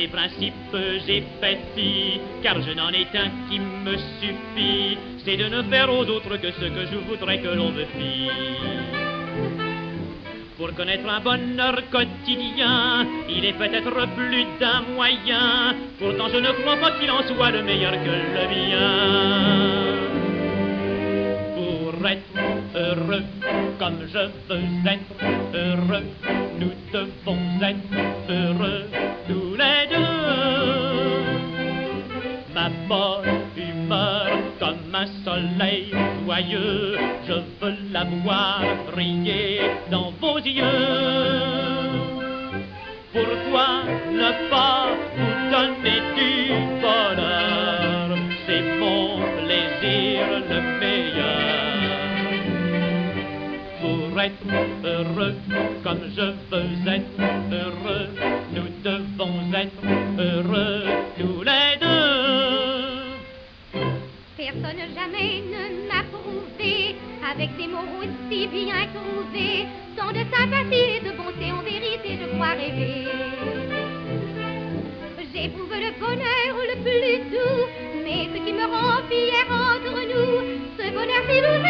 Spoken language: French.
principes j'ai fait fi, car je n'en ai qu'un qui me suffit, c'est de ne faire aux autres que ce que je voudrais que l'on me fît. Pour connaître un bonheur quotidien, il est peut-être plus d'un moyen, pourtant je ne crois pas qu'il en soit le meilleur que le mien. Pour être heureux comme je veux être heureux, nous devons être heureux tous les deux. Ma bonne humeur comme un soleil joyeux, je veux la voir briller dans vos yeux. Pourquoi ne pas vous donner du bonheur? C'est mon plaisir le meilleur. Pour être heureux comme je veux être heureux, nous devons être heureux tous les deux. Personne jamais ne m'a prouvé, avec des mots aussi bien trouvés, tant de sympathie et de bonté, en vérité je crois rêver. J'éprouve le bonheur le plus doux, mais ce qui me rend fier entre nous, ce bonheur si doux